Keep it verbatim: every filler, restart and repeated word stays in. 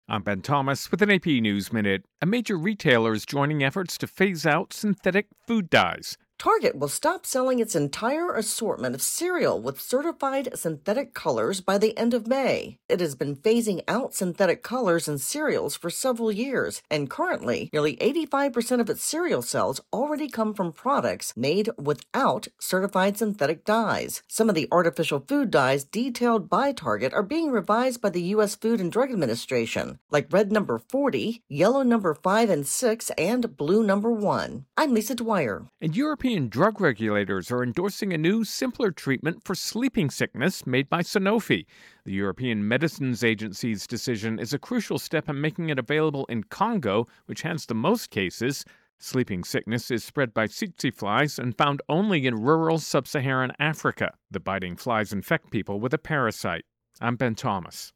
I'm Ben Thomas with an A P News Minute. A major retailer is joining efforts to phase out synthetic food dyes. Target will stop selling its entire assortment of cereal with certified synthetic colors by the end of May. It has been phasing out synthetic colors in cereals for several years, and currently, nearly eighty-five percent of its cereal sales already come from products made without certified synthetic dyes. Some of the artificial food dyes detailed by Target are being revised by the U S Food and Drug Administration, like red number forty, yellow number five and six, and blue number one. I'm Lisa Dwyer. And European drug regulators are endorsing a new, simpler treatment for sleeping sickness made by Sanofi. The European Medicines Agency's decision is a crucial step in making it available in Congo, which has the most cases. Sleeping sickness is spread by tsetse flies and found only in rural sub-Saharan Africa. The biting flies infect people with a parasite. I'm Ben Thomas.